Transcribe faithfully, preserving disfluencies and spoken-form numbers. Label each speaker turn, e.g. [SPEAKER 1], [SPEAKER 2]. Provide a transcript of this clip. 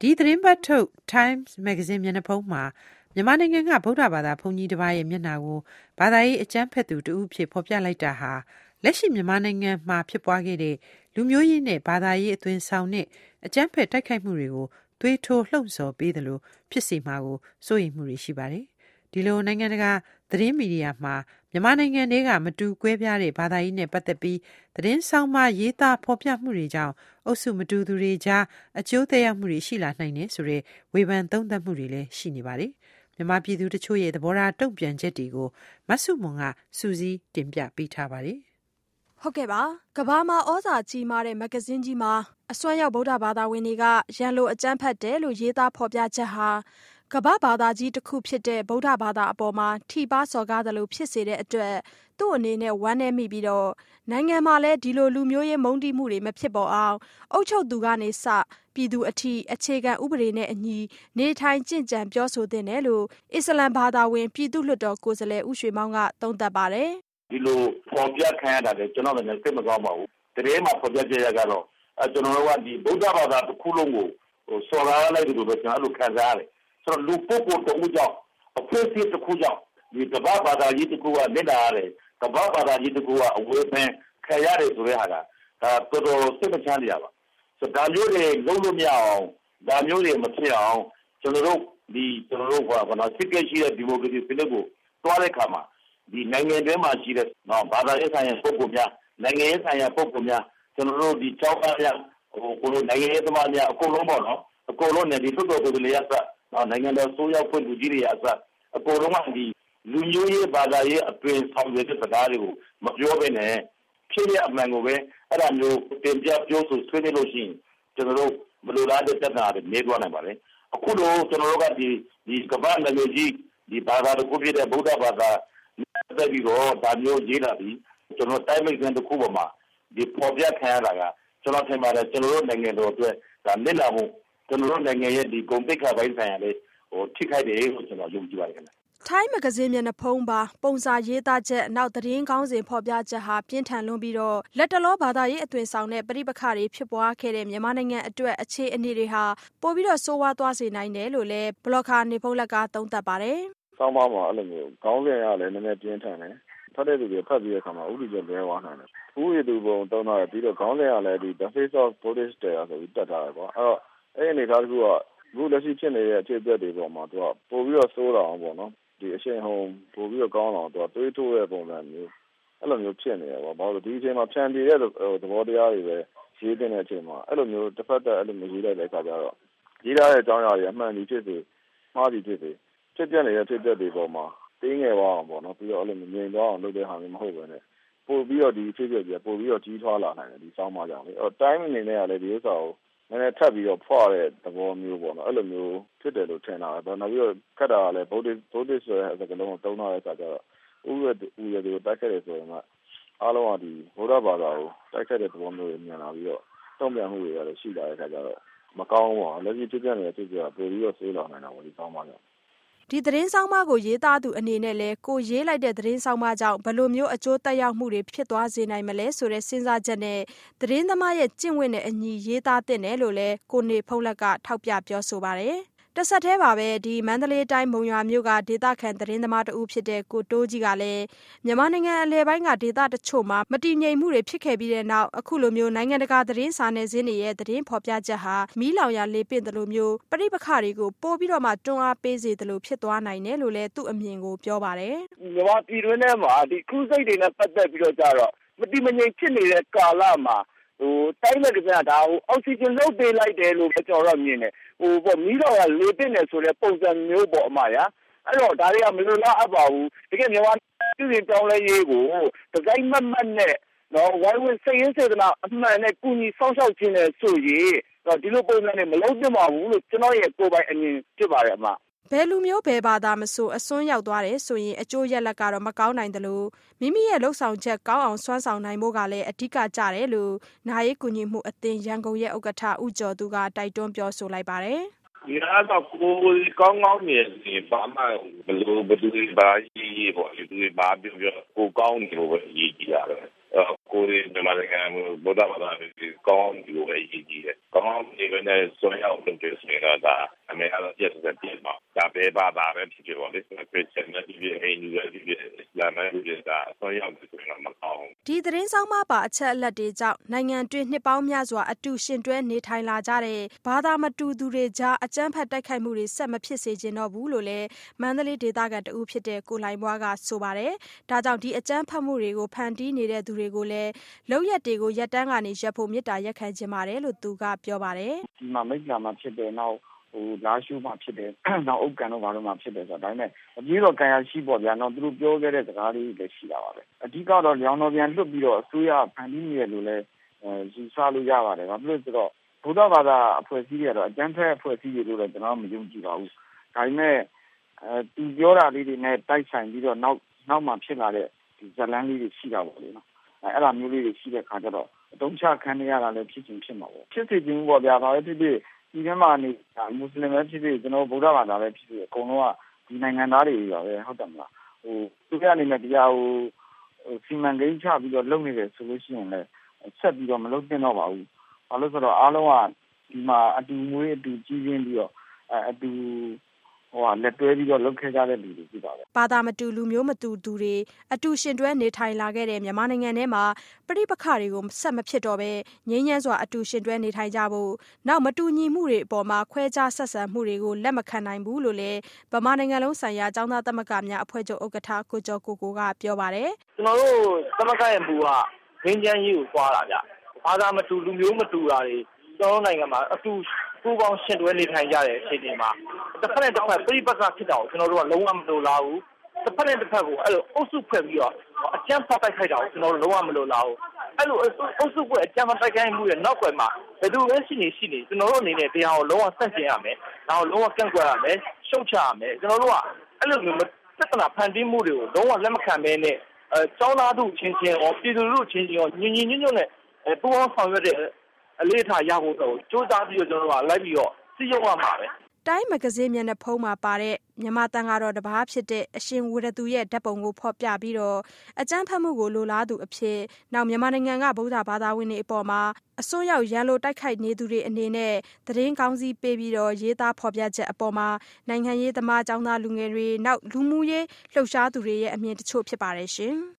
[SPEAKER 1] ဒီသတင်းပတ်ထုတ် Times Magazine မျက်နှာဖုံးမှာမြန်မာနိုင်ငံကဗုဒ္ဓဘာသာဘုန်းကြီးတစ်ပါးရဲ့မျက်နှာကိုဘာသာရေးအကြမ်းဖက်သူတဦးဖြစ်ဖော်ပြလိုက်တာဟာလက်ရှိမြန်မာနိုင်ငံမှာဖြစ်ပွားခဲ့တဲ့လူမျိုးရေးနဲ့ဘာသာရေးအသွင်ဆောင်နဲ့အကြမ်းဖက်တိုက်ခိုက်မှုတွေကိုသွေးထိုးလှုံ့ဆော်ပေးသလိုဖြစ်စေမှာကိုစိုးရိမ်မှုတွေရှိပါတယ်။ဒီလိုနိုင်ငံတကာသတင်းမီဒီယာမှာမြန်မာနိုင်ငံတွေကမတူကွဲပြားတဲ့ဘာသာရေးနဲ့ပတ်သက်ပြီးသတင်းဆောင်မှရေးသားဖော်ပြမှုတွေကြောင့်အုပ်စုမတူသူတွေကြားအကျိုးသက်ရောက်မှုတွေရှိလာနိုင်တယ်ဆိုတဲ့ဝေဖန်သုံးသပ်မှုတွေလည်းရှိနေပါတယ်။မြန်မာပြည်သူတချို့ရဲ့သဘောထားတုံ့ပြန်ချက်တွေကိုမဆုမွန်ကစူးစီးတင်ပြပေးထားပါတယ်
[SPEAKER 2] ။ဟုတ်ကဲ့ပါကဘာမှာဩဇာကြီးမားတဲ့မဂ္ဂဇင်းကြီးမှာအစွမ်းရောက်ဗုဒ္ဓဘာသာဝင်တွေကရန်လိုအကြမ်းဖက်တယ်လို့ရေးသားဖော်ပြချက်ဟာကမ္ဘာဘာသာကြီးတစ်ခုဖြစ်တဲ့ဗုဒ္ဓဘာသာအပေါ်မှာထိပါစော်ကားတယ်လို့ဖြစ်စေတဲ့အတွက်သူ့အနေနဲ့ဝမ်းနည်းမိပြီးတော့နိုင်ငံမှာလည်းဒီလိုလူမျိုးရေးမုန်းတီးမှုတွေမဖြစ်ပေါ်အောင်အုပ်ချုပ်သူကနေစပြည်သူအထိအခြေခံဥပဒေနဲ့အညီနေထိုင်ကျင့်ကြံပြောဆိုသင့်တယ်လို့အစ္စလမ်ဘာသာဝင်ပြည်သူ့လွှတ်တော်ကိုယ်စားလှယ်ဦးရွှေမောင်ကသုံးသပ်ပါတယ်
[SPEAKER 3] ဒီလိုပေါ်ပြခံရတာလေကျွန်တော်လည်းစိတ်မကောင်းပါဘူးတကယ်မှပေါ်ပြကြရကတော့အဲကျွန်တော်တို့ကဒီဗုဒ္ဓဘာသာတစ်ခုလုံးကိုဟိုစော်ကားလိုက်တယ်လို့ပဲကျွန်တော်တို့ခံစားရတယ်ဆိုတော့လူပုဂ္ဂိုလ်တဦးကြောင့်အဖွဲ့အစည်းတစ်ခုကြောင့်ဒီကမ္ဘာဘာသာကြီးတစ်ခုကလက်လာရတယ်ကမ္ဘာဘာသာကြီးတစ်ခုကအဝေးပင်ခံရတယ်ဆိုတဲ့ဟာကဒါတော်တော်စိတ်မချမ်းသာပါဆိုတော့ဒါမျိုးတွေလုံးလို့မရအောင်ဒါမျိုးတွေမဖြစ်အောင်ကျွန်တော်တို့ဒီကျွန်တော်တို့ကဘာလို့စစ်ကရှိတဲ့ဒီမိုကရေစီစနစ်ကိုတွားတဲ့ခါမှာဒီနိုင်ငံတွင်းမှာရှိတဲ့နော်ဘာသာရေးဆိုင်ရာပုဂ္ဂိုလ်များနိုင်ငံရေးဆိုင်ရာပုဂ္ဂိုလ်များကျွန်တော်တို့ဒီကျောင်းသားများဟိုကိုလိုနိုင်ငံရေးသမားများအကုန်လုံးပေါ့နော်အကုန်လုံးနဲ့ဒီသုတ္တကိုယ်တွေရစနော်နိုင်ငံတော်ဆိုးရောက်ဖွင့်လူကြီးတွေရစအကုန်လုံးကဒီလူမျိုးရေးဘာသာရေးအတွင်ဆောင်ရွက်တဲ့စကားတွေကိုမပြောဘဲနဲ့ဖြစ်ရအမှန်ကိုပဲအဲ့ဒါမျိုးတင်ပြပြောဆိုဆွေးနွေးလို့ရှိရင်ကျွန်တော်တို့ဘယ်လိုလားတဲ့တက်တာတွေနေသွားနိုင်ပါလေအခုတော့ကျွန်တော်တို့ကဒီဒီကမ္ဘာနိုင်ငံကြီးဒီဘာသာတစ်ခုဖြစ်တဲ့ဗုဒ္ဓဘာသာတက်ပြီးတော့ဒါမျိုးရေးလာပြီးကျွန်တော်တိုင်းမိတ်ကန်တစ်ခုပေါ်မှာဒီပေါ်ပြခံရတာကကျွန်တော်ထင်ပါတယ်ကျွန်တော်တို့နိုင်ငံတော်အတွက်ဒါလက်လာဖို့ကျွန်တော်တို့နိုင်ငံရဲ့ဒီဂုဏ်သိက္ခာပိုင်းဆိုင်ရာလေးဟိုထိခိုက်တယ်လို့ကျွန်တော်ယုံကြည်ပါတယ်ခင်ဗျ
[SPEAKER 2] ။ထိုင်းမဂ္ဂဇင်းမျက်နှာဖုံးပါပုံစာရေးသားချက်နောက်သတင်းကောင်းစဉ်ဖော်ပြချက်ဟာပြင်းထန်လွန်းပြီးတော့လက်တလောဘာသာရေးအသွင်ဆောင်တဲ့ပြိပခါတွေဖြစ်ပွားခဲ့တဲ့မြန်မာနိုင်ငံအတွက်အခြေအနေတွေဟာပိုပြီးတော့ဆိုးဝါးသွားစေနိုင်တယ်လို့လည်းဘလော့ဂါနေဖုံးလက်ကသုံးသပ်ပါတယ်
[SPEAKER 4] ။ဆောင်းပါးမှာအဲ့လိုမျိုးကောင်းစဉ်ရလည်းနည်းနည်းပြင်းထန်တယ်။ဖတ်တဲ့သူတွေဖတ်ပြီးတဲ့အခါမှာဥပဒေကျလဲဝါနိုင်တယ်။ဥပဒေသူပုံသုံးထားတယ်ပြီးတော့ကောင်းစဉ်ရလည်းဒီ The Face of Buddhist တဲ့ဆိုပြီးတက်ထားတယ်ပေါ့။အဲ့တော့အဲ့ဒီအနေထားတခုကအခုလက်ရှိဖြစ်နေတဲ့အခြေအတွေပေါ်မှာသူကပို့ပြီးတော့ဆိုးတာအောင်ပေါ့နော်ဒီအရှင်ဟုံပို့ပြီးတော့ကောင်းအောင်သူကတွေးထိုးတဲ့ပုံစံမျိုးအဲ့လိုမျိုးဖြစ်နေရပါဘာလို့ဒီအချိန်မှာဖြန်တည်တဲ့သဘောတရားတွေပဲရေးတဲ့အချိန်မှာအဲ့လိုမျိုးတစ်ဖက်သက်အဲ့လိုမျိုးရေးလိုက်တဲ့အခါကျတော့ရေးထားတဲ့အကြောင်းအရာတွေအမှန်ကြီးဖြစ်စေမှားကြီးဖြစ်စေဖြစ်ပြနေတဲ့ဖြစ်တဲ့တွေပေါ်မှာတင်းငယ်သွားအောင်ပေါ့နော်ပြီးတော့အဲ့လိုမျိုးငြိမ်သွားအောင်လုပ်တဲ့ဟာမျိုးမဟုတ်ပဲနဲ့ပို့ပြီးတော့ဒီဖြစ်ဖြစ်ပြပို့ပြီးတော့ကြီးထွားလာနိုင်တယ်ဒီစောင်းမကြောင့်လေအဲ့တိုင်းအနေနဲ့ကလည်းဒီဥစ္စာကိုနည်းနည်းထပ်ပြီးတော့ဖွာတဲ့သဘောမျိုးပေါ့နော်အဲ့လိုမျိုးဖြစ်တယ်လို့ထင်တာပဲနောက်ပြီးတော့ခက်တာကလည်းဗုဒ္ဓဗုဒ္ဓဆိုတဲ့စကားလုံးကိုတုံးထားတဲ့အခါကျတော့ဥရဥရတွေကိုတိုက်ခတ်တယ်ဆိုရင်ကအားလုံးကဒီဗုဒ္ဓဘာသာကိုတိုက်ခတ်တဲ့သဘောမျိုးတွေမြင်လာပြီးတော့တုံ့ပြန်မှုတွေလည်းရှိလာတဲ့အခါကျတော့မကောင်းပါဘူးလက်ရှိဖြစ်ပြနေတဲ့ဖြစ်ပြပိုပြီးတော့ဆေးလာနိုင်တာပေါ့ဒီကောင်းပါကြောင့်
[SPEAKER 2] ဒီသတင်းဆောင်မကိုရေးသားသူအနေနဲ့လည်းကိုရေးလိုက်တဲ့သတင်းဆောင်မကြောင့်ဘယ်လိုမျိုးအကျိုးသက်ရောက်မှုတွေဖြစ်သွားစေနိုင်မလဲဆိုတဲ့စဉ်းစားချက်နဲ့သတင်းသမားရဲ့ကျင့်ဝတ်နဲ့အညီရေးသားသင့်တယ်လို့လည်းကိုနေဖုံးလက်ကထောက်ပြပြောဆိုပါတယ်။တဆက်တည်းပါပဲဒီမန္တလေးတိုင်းမုံရွာမြို့ကဒေသခံသတင်းသမားတဦးဖြစ်တဲ့ကိုတိုးကြီးကလည်းမြန်မာနိုင်ငံအလဲပိုင်းကဒေသတချို့မှာမတည်ငြိမ်မှုတွေဖြစ်ခဲ့ပြီးတဲ့နောက်အခုလိုမျိုးနိုင်ငံတကာသတင်းစာနယ်ဇင်းတွေရဲ့သတင်းဖော်ပြချက်ဟာမီးလောင်ရာလေပင့်တယ်လို့မျိုးပြိပခါတွေကိုပို့ပြီးတော့မှတွန်းအားပေးစေတယ်လို့ဖြစ်သွားနိုင်တယ်လို့လည်းသူ့အမြင်ကိုပြောပါတယ်
[SPEAKER 3] ။မြန်မာပြည်တွင်းထဲမှာဒီခုစိတ်တွေနဲ့ပတ်သက်ပြီးတော့ကြတော့မတည်မငြိမ်ဖြစ်နေတဲ့ကာလမှာဟိုတိုင်းမဲ့ကစားဒါဟိုအောက်ဆီဂျင်လုတ်ပေးလိုက်တယ်လို့ကျွန်တော်တို့မြင်တယ်ဟိုပေါ့မီးတော်ကလေပင့်နေဆိုတဲ့ပုံစံမျိုးပေါ့အမရအဲ့တော့ဒါတွေကမလိုလားအပ်ပါဘူးတကယ်မြန်မာပြည်ရင်တောင်းလဲရေးကိုဒီဇိုင်းမတ်မတ်နဲ့နော်ဝိုင်းဝန်းစိတ်ရင်းစေတနာအမှန်နဲ့ကုညီစောင့်ရှောက်ခြင်းနဲ့ဆိုရင်တော့ဒီလိုပုံစံနဲ့မလုံးပြပါဘူးလို့ကျွန်တော်ရဲ့ကိုယ်ပိုင်အမြင်ဖြစ်ပါတယ်အမ
[SPEAKER 2] ဘယ်လူမျိုးဘယ်ဘာသာမဆိုအစွန်းရောက်သွားတယ်ဆိုရင်အကျိုးရက်လက်ကတော့မကောင်းနိုင်တယ်လို့မိမိရဲ့လှုပ်ဆောင်ချက်ကောင်းအောင်စွမ်းဆောင်နိုင်ဖို့ကလည်းအဓိကကျတယ်လို့နာရေးကူညီမှုအသင်းရန်ကုန်ရဲ့ဥက္ကဋ္ဌဦးကျော်သူကတိုက်တွန်းပြောဆိုလိုက်ပါတယ်
[SPEAKER 5] ဒီကတော့ကိုယ်ကောင်းကောင်းနေတယ်ဘာမှဘလို့ဘယ်သူဘာကြီးကြီးပေါ့ဒီသူဘာပြောပြောကိုကောင်းနေလို့ပဲရည်ကြည်ရတယ်ကိုရီမြန်မာနိုင်ငံဗုဒ္ဓဘာသာကိုကောင်းဒီလိုပဲရည်ကြည်တယ်။ကောင်းဒီလိုနဲ့ဆွေးရောက်လုပ်တဲ့ဆိုရင်တော့ဒါအမေကတော့ပြည့်စုံပြည့်မှာဒါပဲဘာသာပဲဖြစ်ဖြစ်ပါလေ။ခရစ်ယာန်နဲ့ဒီဟိန္ဒူနဲ့ဒီအစ္စလာမ်နဲ့ဒီဒါဆွေးရောက်ဆိုရင်မကောင်း
[SPEAKER 2] ဒီသတင်းဆောင်မှာပါအချက်အလက်တွေကြောင့်နိုင်ငံတွင်းနှစ်ပေါင်းများစွာအတူရှင်တွဲနေထိုင်လာကြတဲ့ဘာသာမတူသူတွေကြားအကြမ်းဖက်တိုက်ခိုက်မှုတွေဆက်မဖြစ်စေချင်တော့ဘူးလို့လည်းမန္တလေးဒေသခံတဦးဖြစ်တဲ့ကိုလှိုင်ဘွားကဆိုပါတယ်။ဒါကြောင့်ဒီအကြမ်းဖက်မှုတွေကိုဖန်တီးနေတဲ့သူတွေကိုလည်းလုပ်ရက်တွေကိုရက်တန်းကနေရပ်ဖို့မေတ္တာရက်ခံခြင်းပါတယ်လို့သူကပြောပါတယ်
[SPEAKER 6] ။ဒီမှာမိတ်လာမှာဖြစ်တယ်နောက်ဟိုလာရှုမှာဖြစ်တယ်နောက်အုပ်ကန်တော့ဘာလို့မှဖြစ်တယ်ဆိုတော့ဒါပေမဲ့အကြီးတော့ကံရရှိပေါ့ဗျာနော်သူတို့ပြောခဲ့တဲ့စကားလေးတွေရှိတာပါပဲအဓိကတော့လျောင်းတော်ပြန်လွတ်ပြီးတော့အစိုးရဖန်တီးနေတယ်လို့လည်းယူဆလို့ရပါတယ်ဘာဖြစ်လို့ဆိုတော့ဘုရားဘာသာအဖွဲ့အစည်းတွေကတော့အကျန်းဖက်အဖွဲ့အစည်းတွေလို့လည်းကျွန်တော်မယုံကြည်ပါဘူးဒါပေမဲ့အဲသူပြောတာလေးတွေနဲ့တိုက်ဆိုင်ပြီးတော့နောက်နောက်မှဖြစ်လာတဲ့ဒီဇလန်းလေးတွေရှိတာပေါ့လေနော်အဲအဲ့လိုမျိုးလေးတွေရှိတဲ့ခါကျတော့အတုံးချခံရတာလည်းဖြစ်ချင်းဖြစ်မှာပေါ့ဖြစ်စီခြင်းပေါ့ဗျာဘာပဲဖြစ်ဖြစ်ဒီထဲမှာနေမွတ်စလင်ပဲဖြစ်ဖြစ်ကျွန်တော်ဗုဒ္ဓဘာသာပဲဖြစ်ဖြစ်အကုန်လုံးကဒီနိုင်ငံသားတွေပါပဲဟုတ်တယ်မလားဟိုသူကအနေနဲ့တရားဟိုစီမံကိန်းချပြီးတော့လုပ်နေတယ်ဆိုလို့ရှိရင်လည်းဆက်ပြီးတော့မလုပ်သင့်တော့ပါဘူးဘာလို့ဆိုတော့အားလုံးကဒီမှာအတူမွေးအတူကြီးရင်းပြီးတော့အတူဟိုလက်တွဲပြီးတော့လုပ်ခဲ့ကြတဲ့လူတွေဖြစ်ပါပဲ
[SPEAKER 2] ဘာသာမတူလူမျိုးမတူသူတွေအတူရှင်တွဲနေထိုင်လာခဲ့တဲ့မြန်မာနိုင်ငံထဲမှာပြိပခါတွေကိုဆက်မဖြစ်တော့ပဲငြိမ်းချမ်းစွာအတူရှင်တွဲနေထိုင်ကြဖို့နောက်မတူညီမှုတွေအပေါ်မှာခွဲခြားဆက်ဆံမှုတွေကိုလက်မခံနိုင်ဘူးလို့လည်းဗမာနိုင်ငံလုံးဆိုင်ရာကျောင်းသားသမဂ္ဂများအဖွဲ့ချုပ်ဥက္ကဋ္ဌကိုကျော်ကိုကိုကပြောပါတယ်
[SPEAKER 7] ကျွန်တော်တို့သမဂ္ဂရဲ့မူကငြိမ်းချမ်းရေးကိုပွားတာဗျဘာသာမတူလူမျိုးမတူတာတွေကျွန်တော်နိုင်ငံမှာအတူပူပေါင်းရှင်တွဲနေထိုင်ကြတဲ့အခြေအနေမှာတစ်ဖက်နဲ့တစ်ဖက်ပြိပက္ခဖြစ်တာကိုကျွန်တော်တို့ကလုံးဝမလိုလားဘူးတစ်ဖက်နဲ့တစ်ဖက်ကိုအဲ့လိုအုပ်စုဖွဲ့ပြီးတော့အကြမ်းဖက်တိုက်ခိုက်တာကိုကျွန်တော်တို့လုံးဝမလိုလားဘူးအဲ့လိုအုပ်စုဖွဲ့အကြမ်းဖက်တိုက်ခိုက်မှုရဲ့နောက်ွယ်မှာဘယ်သူပဲရှိနေရှိနေကျွန်တော်တို့အနေနဲ့တရားကိုလုံးဝဆန့်ကျင်ရမယ်ဒါကိုလုံးဝကန့်ကွက်ရမယ်ရှုတ်ချရမယ်ကျွန်တော်တို့ကအဲ့လိုမျိုးပြဿနာဖန်တီးမှုတွေကိုလုံးဝလက်မခံဘဲနဲ့အဲကျောင်းသားတို့ချင်းချင်းရောပြည်သူတို့ချင်းချင်းရောညီညီညွတ်ညွတ်နဲ့ပူးပေါင်းဆောင်ရွက်တဲ့အလေးထားရဖို့တော့စူးစမ်းပြီးတော့ကျွန်တော်တို့ကလိုက်ပြီးတော့စီရုံရမှာပဲ
[SPEAKER 2] တိုင်းမဂ္ဂဇင်းမျက်နှာဖုံးမှာပါတဲ့မြန်မာတန်ဃာတော်တစ်ပါးဖြစ်တဲ့အရှင်ဝရသူရဲ့ဓာတ်ပုံကိုဖော်ပြပြီးတော့အကြမ်းဖက်မှုကိုလိုလားသူအဖြစ်နောက်မြန်မာနိုင်ငံကဗုဒ္ဓဘာသာဝင်တွေအပေါ်မှာအစိုးရရန်လိုတိုက်ခိုက်နေသူတွေအနေနဲ့သတင်းကောင်းစီပေးပြီးတော့ရေးသားဖော်ပြချက်အပေါ်မှာနိုင်ငံရေးသမားကျောင်းသားလူငယ်တွေနောက်လူမှုရေးလှုပ်ရှားသူတွေရဲ့အမြင်တချို့ဖြစ်ပါတယ်ရှင်